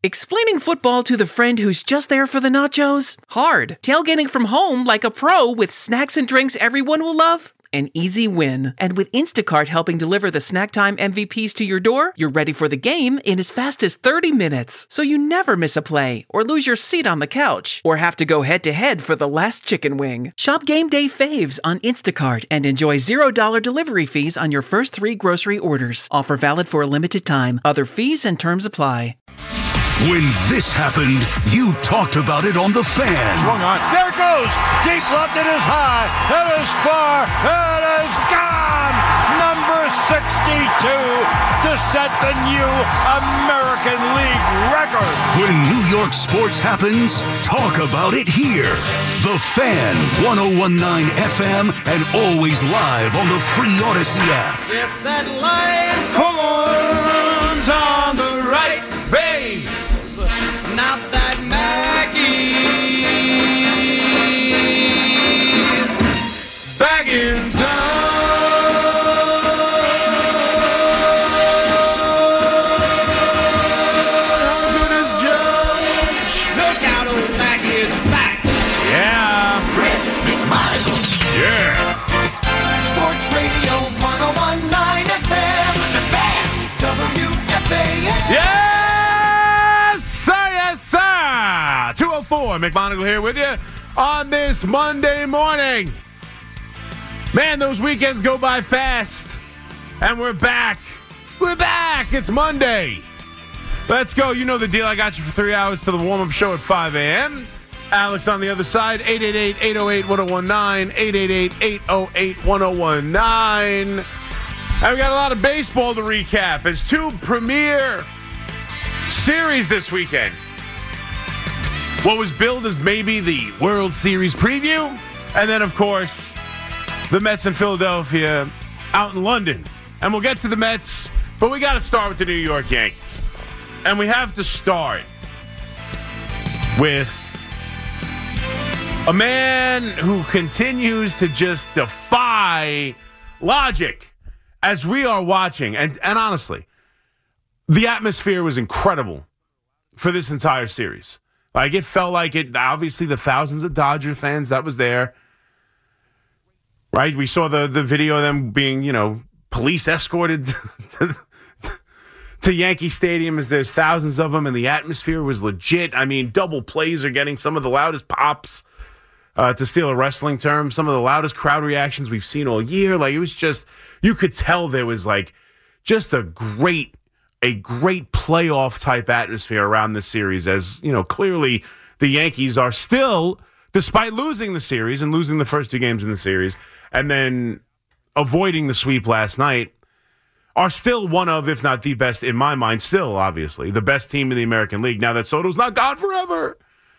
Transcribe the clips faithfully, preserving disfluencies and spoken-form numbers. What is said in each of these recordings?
Explaining football to the friend who's just there for the nachos? Hard. Tailgating from home like a pro with snacks and drinks everyone will love? An easy win. And with Instacart helping deliver the snack time M V Ps to your door, you're ready for the game in as fast as thirty minutes. So you never miss a play, or lose your seat on the couch, or have to go head-to-head for the last chicken wing. Shop Game Day Faves on Instacart and enjoy zero dollars delivery fees on your first three grocery orders. Offer valid for a limited time. Other fees and terms apply. When this happened, you talked about it on The Fan. Swung on. There it goes. Deep left. It is high. It is far. It is gone. Number sixty-two to set the new American League record. When New York sports happens, talk about it here. The Fan, one oh one point nine F M, and always live on the free Odyssey app. Yes, that line forms on the right, babe. Not that Maggie's back in town. How good is Judge? Look out, old Maggie is back. Yeah. Chris McMichael. Yeah. Sports Radio one oh one point nine F M. The Fan. W F A N. Yeah. two oh four, McMonagle here with you on this Monday morning. Man, those weekends go by fast. And we're back. We're back. It's Monday. Let's go. You know the deal. I got you for three hours to the warm-up show at five a.m. Alex on the other side, eight eight eight, eight oh eight, one oh one nine, eight eight eight, eight oh eight, one oh one nine. And we got a lot of baseball to recap. It's two premier series this weekend. What was billed as maybe the World Series preview, and then, of course, the Mets in Philadelphia out in London. And we'll get to the Mets, but we got to start with the New York Yankees. And we have to start with a man who continues to just defy logic as we are watching. And, and honestly, the atmosphere was incredible for this entire series. Like, it felt like it, obviously, the thousands of Dodger fans that was there, right? We saw the, the video of them being, you know, police escorted to, to Yankee Stadium as there's thousands of them, and the atmosphere was legit. I mean, double plays are getting some of the loudest pops, uh, to steal a wrestling term, some of the loudest crowd reactions we've seen all year. Like, it was just, you could tell there was, like, just a great a great playoff type atmosphere around this series, as, you know, clearly the Yankees are still, despite losing the series and losing the first two games in the series and then avoiding the sweep last night, are still one of, if not the best, in my mind, still, obviously, the best team in the American League now that Soto's not gone forever.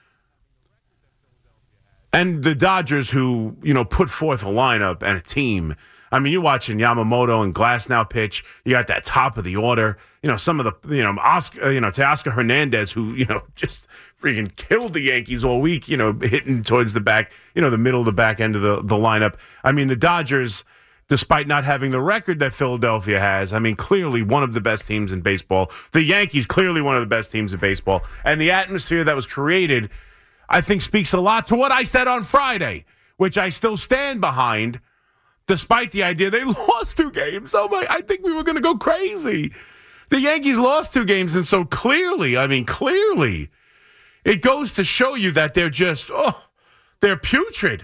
And the Dodgers, who, you know, put forth a lineup and a team. I mean, you're watching Yamamoto and Glasnow pitch. You got that top of the order. You know, some of the, you know, Oscar, you know, Teoscar Hernandez, who, you know, just freaking killed the Yankees all week, you know, hitting towards the back, you know, the middle of the back end of the, the lineup. I mean, the Dodgers, despite not having the record that Philadelphia has, I mean, clearly one of the best teams in baseball. The Yankees, clearly one of the best teams in baseball. And the atmosphere that was created, I think, speaks a lot to what I said on Friday, which I still stand behind. Despite the idea they lost two games. Oh, my, I think we were going to go crazy. The Yankees lost two games, and so clearly, I mean, clearly, it goes to show you that they're just, oh, they're putrid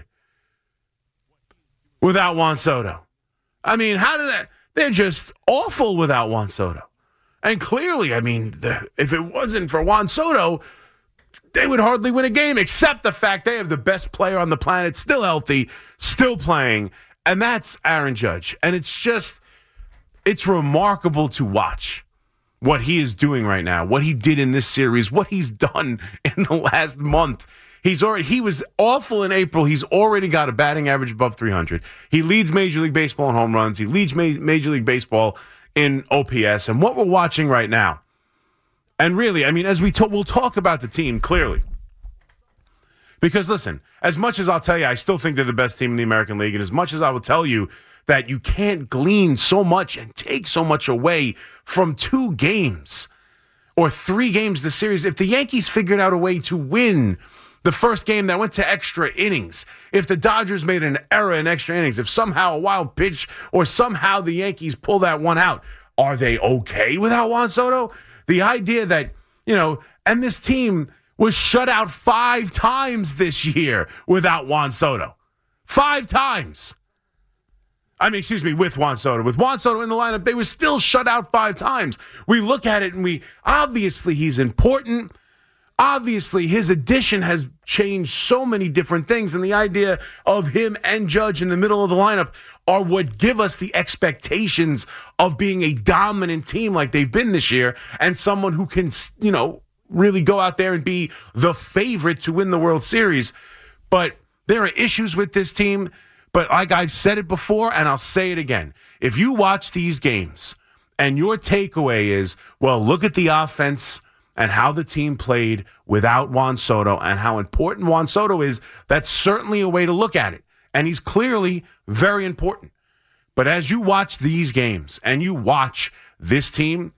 without Juan Soto. I mean, how did that, they're just awful without Juan Soto. And clearly, I mean, the, if it wasn't for Juan Soto, they would hardly win a game, except the fact they have the best player on the planet, still healthy, still playing. And that's Aaron Judge. And it's just, it's remarkable to watch what he is doing right now, what he did in this series, what he's done in the last month. He's already, he was awful in April. He's already got a batting average above three hundred. He leads Major League Baseball in home runs. He leads Ma- Major League Baseball in O P S. And what we're watching right now, and really, I mean, as we talk, we'll talk about the team clearly. Because, listen, as much as I'll tell you, I still think they're the best team in the American League, and as much as I will tell you that you can't glean so much and take so much away from two games or three games this series, if the Yankees figured out a way to win the first game that went to extra innings, if the Dodgers made an error in extra innings, if somehow a wild pitch or somehow the Yankees pull that one out, are they okay without Juan Soto? The idea that, you know, and this team was shut out five times this year without Juan Soto. Five times. I mean, excuse me, with Juan Soto. With Juan Soto in the lineup, they were still shut out five times. We look at it and we, obviously he's important. Obviously, his addition has changed so many different things, and the idea of him and Judge in the middle of the lineup are what give us the expectations of being a dominant team like they've been this year, and someone who can, you know, really go out there and be the favorite to win the World Series. But there are issues with this team, but like I've said it before, and I'll say it again. If you watch these games and your takeaway is, well, look at the offense and how the team played without Juan Soto and how important Juan Soto is, that's certainly a way to look at it. And he's clearly very important. But as you watch these games and you watch this team,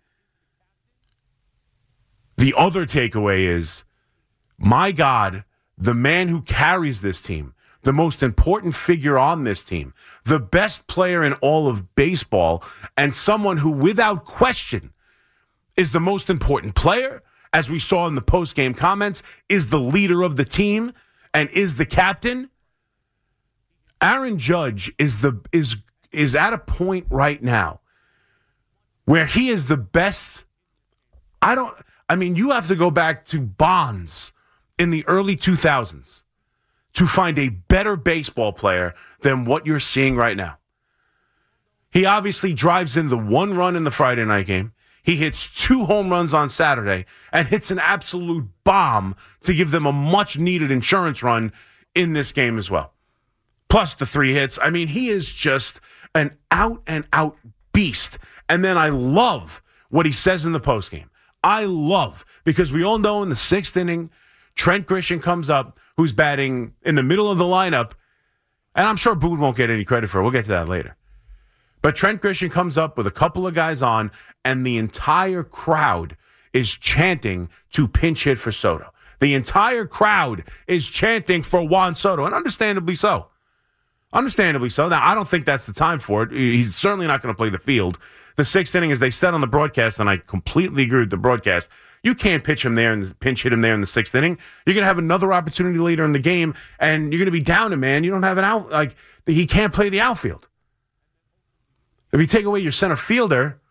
the other takeaway is, my God, the man who carries this team, the most important figure on this team, the best player in all of baseball, and someone who, without question, is the most important player, as we saw in the post-game comments, is the leader of the team, and is the captain. Aaron Judge is the is is at a point right now where he is the best. I don't. I mean, you have to go back to Bonds in the early two thousands to find a better baseball player than what you're seeing right now. He obviously drives in the one run in the Friday night game. He hits two home runs on Saturday and hits an absolute bomb to give them a much-needed insurance run in this game as well. Plus the three hits. I mean, he is just an out-and-out beast. And then I love what he says in the postgame. I love, because we all know in the sixth inning, Trent Grisham comes up, who's batting in the middle of the lineup, and I'm sure Boone won't get any credit for it. We'll get to that later. But Trent Grisham comes up with a couple of guys on, and the entire crowd is chanting to pinch hit for Soto. The entire crowd is chanting for Juan Soto, and understandably so. Understandably so. Now, I don't think that's the time for it. He's certainly not going to play the field. The sixth inning, as they said on the broadcast, and I completely agree with the broadcast, you can't pitch him there and pinch hit him there in the sixth inning. You're going to have another opportunity later in the game, and you're going to be down a man. You don't have an out. Like, he can't play the outfield. If you take away your center fielder,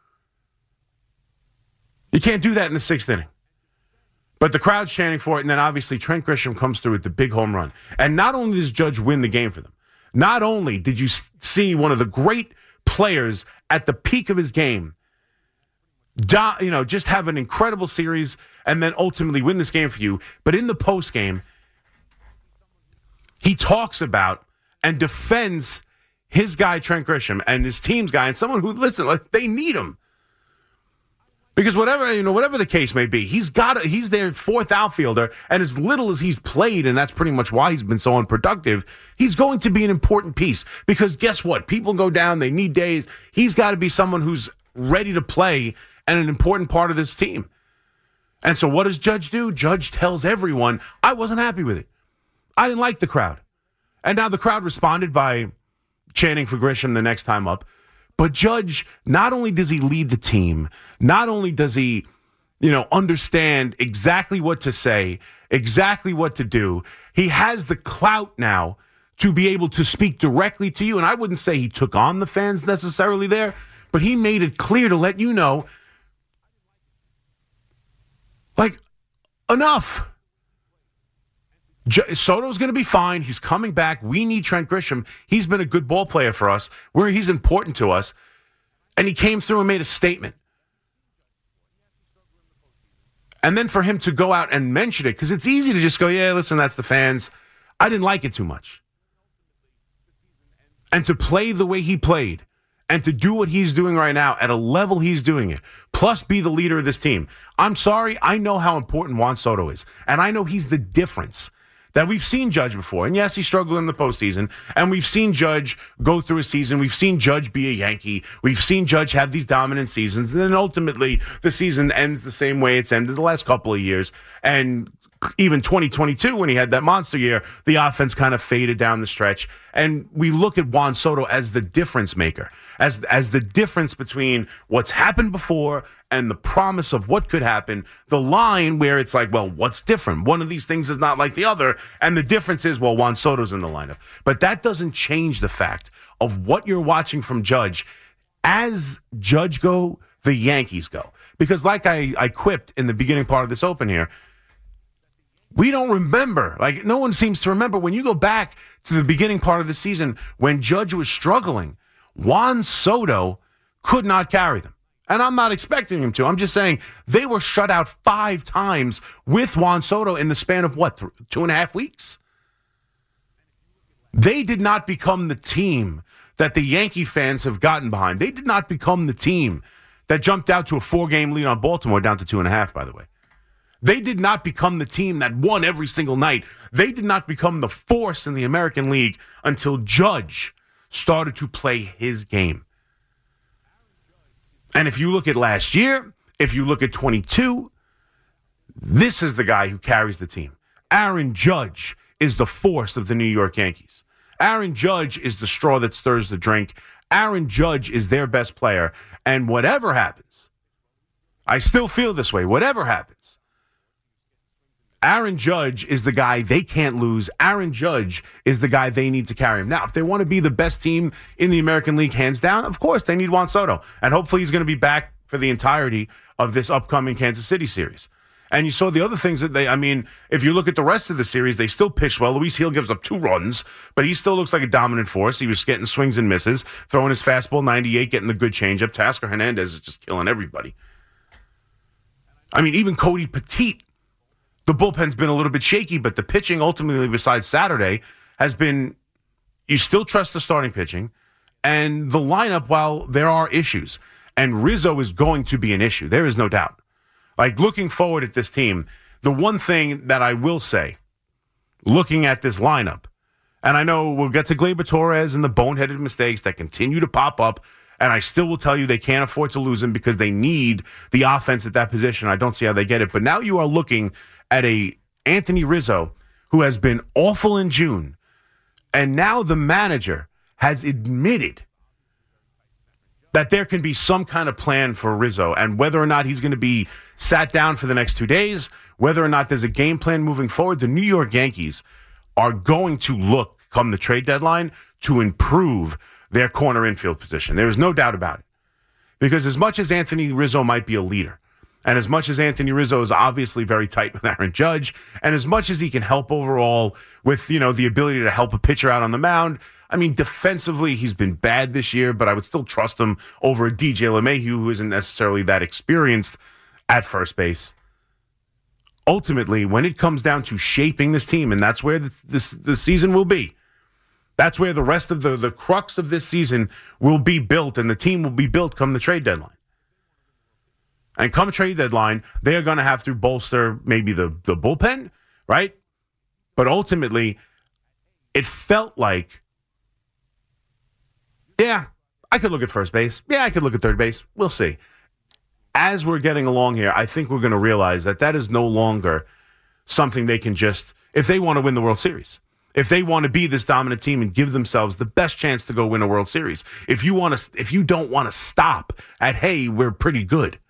you can't do that in the sixth inning. But the crowd's chanting for it, and then obviously Trent Grisham comes through with the big home run. And not only does Judge win the game for them, not only did you see one of the great players at the peak of his game, do, you know, just have an incredible series and then ultimately win this game for you, but in the postgame, he talks about and defends his guy, Trent Grisham, and his team's guy, and someone who, listen, like, they need him. Because whatever, you know, whatever the case may be, he's got a, he's their fourth outfielder, and as little as he's played, and that's pretty much why he's been so unproductive, he's going to be an important piece. Because guess what? People go down, they need days. He's got to be someone who's ready to play and an important part of this team. And so what does Judge do? Judge tells everyone, I wasn't happy with it. I didn't like the crowd. And now the crowd responded by chanting for Grisham the next time up. But Judge, not only does he lead the team, not only does he, you know, understand exactly what to say, exactly what to do, he has the clout now to be able to speak directly to you. And I wouldn't say he took on the fans necessarily there, but he made it clear to let you know, like, enough. Soto's going to be fine. He's coming back. We need Trent Grisham. He's been a good ball player for us, where he's important to us. And he came through and made a statement. And then for him to go out and mention it, because it's easy to just go, yeah, listen, that's the fans. I didn't like it too much. And to play the way he played, and to do what he's doing right now at a level he's doing it, plus be the leader of this team. I'm sorry, I know how important Juan Soto is. And I know he's the difference. that we've seen Judge before. And yes, he struggled in the postseason. And we've seen Judge go through a season. We've seen Judge be a Yankee. We've seen Judge have these dominant seasons. And then ultimately, the season ends the same way it's ended the last couple of years. And even twenty twenty-two, when he had that monster year, the offense kind of faded down the stretch. And we look at Juan Soto as the difference maker, as, as the difference between what's happened before and the promise of what could happen, the line where it's like, well, what's different? One of these things is not like the other, and the difference is, well, Juan Soto's in the lineup. But that doesn't change the fact of what you're watching from Judge. As Judge go, the Yankees go. Because like I, I quipped in the beginning part of this open here, we don't remember, like no one seems to remember, when you go back to the beginning part of the season when Judge was struggling, Juan Soto could not carry them. And I'm not expecting him to. I'm just saying they were shut out five times with Juan Soto in the span of, what, th- two and a half weeks? They did not become the team that the Yankee fans have gotten behind. They did not become the team that jumped out to a four-game lead on Baltimore, down to two and a half, by the way. They did not become the team that won every single night. They did not become the force in the American League until Judge started to play his game. And if you look at last year, if you look at twenty-two, this is the guy who carries the team. Aaron Judge is the force of the New York Yankees. Aaron Judge is the straw that stirs the drink. Aaron Judge is their best player. And whatever happens, I still feel this way, whatever happens, Aaron Judge is the guy they can't lose. Aaron Judge is the guy they need to carry him. Now, if they want to be the best team in the American League, hands down, of course, they need Juan Soto. And hopefully he's going to be back for the entirety of this upcoming Kansas City series. And you saw the other things that they, I mean, if you look at the rest of the series, they still pitch well. Luis Gil gives up two runs, but he still looks like a dominant force. He was getting swings and misses, throwing his fastball ninety-eight, getting a good changeup. Teoscar Hernandez is just killing everybody. I mean, even Cody Petit, the bullpen's been a little bit shaky, but the pitching ultimately, besides Saturday, has been, you still trust the starting pitching and the lineup while there are issues. And Rizzo is going to be an issue. There is no doubt. Like, looking forward at this team, the one thing that I will say, looking at this lineup, and I know we'll get to Gleyber Torres and the boneheaded mistakes that continue to pop up, and I still will tell you they can't afford to lose him because they need the offense at that position. I don't see how they get it. But now you are looking at a Anthony Rizzo who has been awful in June, and now the manager has admitted that there can be some kind of plan for Rizzo, and whether or not he's going to be sat down for the next two days, whether or not there's a game plan moving forward, the New York Yankees are going to look, come the trade deadline, to improve their corner infield position. There is no doubt about it. Because as much as Anthony Rizzo might be a leader, and as much as Anthony Rizzo is obviously very tight with Aaron Judge, and as much as he can help overall with, you know, the ability to help a pitcher out on the mound, I mean, defensively, he's been bad this year, but I would still trust him over a D J LeMahieu, who isn't necessarily that experienced at first base. Ultimately, when it comes down to shaping this team, and that's where this, this, this season will be, that's where the rest of the, the crux of this season will be built, and the team will be built come the trade deadline. And come trade deadline, they are going to have to bolster maybe the, the bullpen, right? But ultimately, it felt like, yeah, I could look at first base. Yeah, I could look at third base. We'll see. As we're getting along here, I think we're going to realize that that is no longer something they can just, if they want to win the World Series, if they want to be this dominant team and give themselves the best chance to go win a World Series, if you want to, if you don't want to stop at, hey, we're pretty good,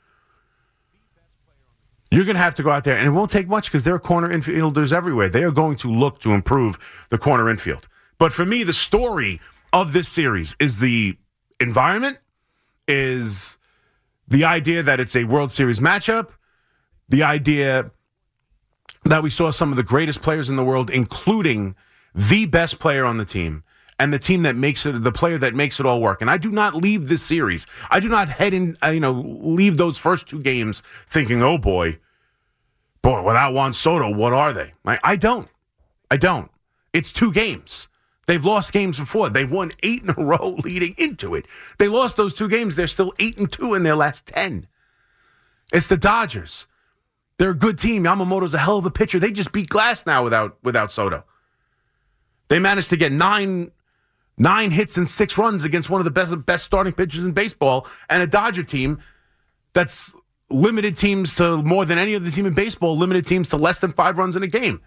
you're going to have to go out there, and it won't take much because there are corner infielders everywhere. They are going to look to improve the corner infield. But for me, the story of this series is the environment, is the idea that it's a World Series matchup, the idea that we saw some of the greatest players in the world, including the best player on the team, and the team that makes it, the player that makes it all work. And I do not leave this series. I do not head in, uh, you know, leave those first two games thinking, oh boy, boy, without Juan Soto, what are they? I, I don't. I don't. It's two games. They've lost games before. They won eight in a row leading into it. They lost those two games. They're still eight and two in their last ten. It's the Dodgers. They're a good team. Yamamoto's a hell of a pitcher. They just beat Glass now without without Soto. They managed to get nine nine hits and six runs against one of the best best starting pitchers in baseball and a Dodger team that's limited teams to more than any other team in baseball, limited teams to less than five runs in a game.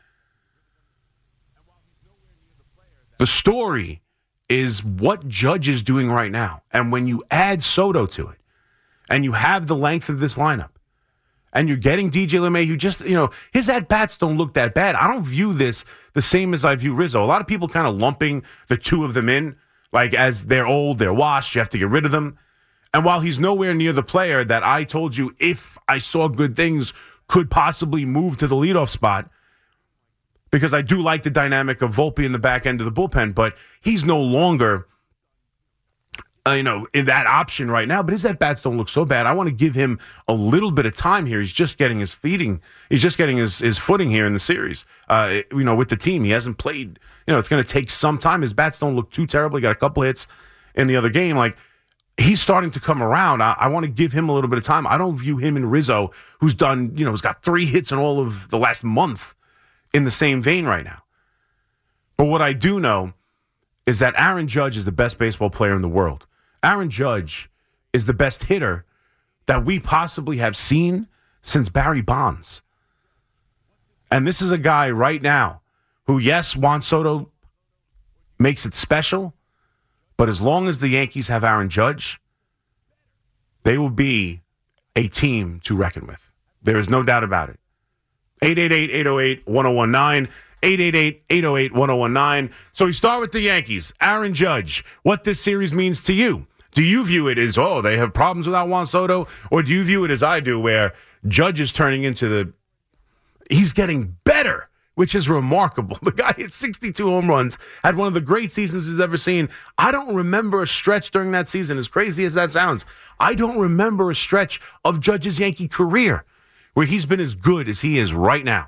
The story is what Judge is doing right now. And when you add Soto to it, and you have the length of this lineup, and you're getting D J LeMahieu, just, you know, his at-bats don't look that bad. I don't view this the same as I view Rizzo. A lot of people kind of lumping the two of them in, like as they're old, they're washed, you have to get rid of them. And while he's nowhere near the player that I told you, if I saw good things, could possibly move to the leadoff spot, because I do like the dynamic of Volpe in the back end of the bullpen, but he's no longer, uh, you know, in that option right now. But his at-bats don't look so bad. I want to give him a little bit of time here. He's just getting his feeding. He's just getting his, his footing here in the series, uh, you know, with the team. He hasn't played. You know, it's going to take some time. His bats don't look too terrible. He got a couple hits in the other game. Like, he's starting to come around. I, I want to give him a little bit of time. I don't view him and Rizzo, who's done, you know, who's got three hits in all of the last month, in the same vein right now. But what I do know is that Aaron Judge is the best baseball player in the world. Aaron Judge is the best hitter that we possibly have seen since Barry Bonds. And this is a guy right now who, yes, Juan Soto makes it special, but as long as the Yankees have Aaron Judge, they will be a team to reckon with. There is no doubt about it. eight eight eight, eight oh eight, one oh one nine, eight eight eight, eight oh eight, one oh one nine. So we start with the Yankees. Aaron Judge, what this series means to you. Do you view it as, oh, they have problems without Juan Soto? Or do you view it as I do, where Judge is turning into the, he's getting better, which is remarkable. The guy hit sixty-two home runs, had one of the great seasons he's ever seen. I don't remember a stretch during that season, as crazy as that sounds. I don't remember a stretch of Judge's Yankee career where he's been as good as he is right now.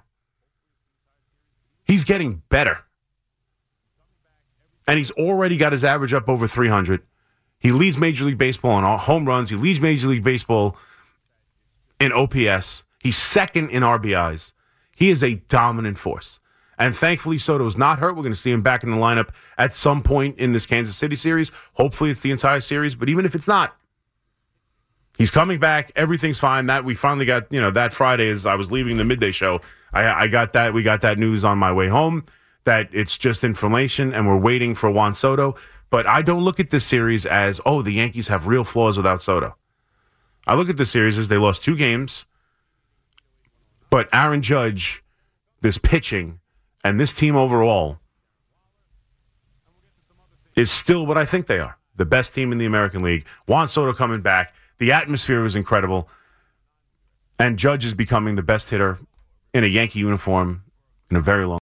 He's getting better. And he's already got his average up over three hundred. He leads Major League Baseball in home runs. He leads Major League Baseball in O P S. He's second in R B Is. He is a dominant force. And thankfully, Soto's not hurt. We're going to see him back in the lineup at some point in this Kansas City series. Hopefully it's the entire series. But even if it's not, he's coming back. Everything's fine. That we finally got, you know, that Friday as I was leaving the midday show, I, I got that. We got that news on my way home that it's just inflammation and we're waiting for Juan Soto. But I don't look at this series as, oh, the Yankees have real flaws without Soto. I look at this series as they lost two games, but Aaron Judge, this pitching, and this team overall is still what I think they are. The best team in the American League. Juan Soto coming back. The atmosphere was incredible. And Judge is becoming the best hitter in a Yankee uniform in a very long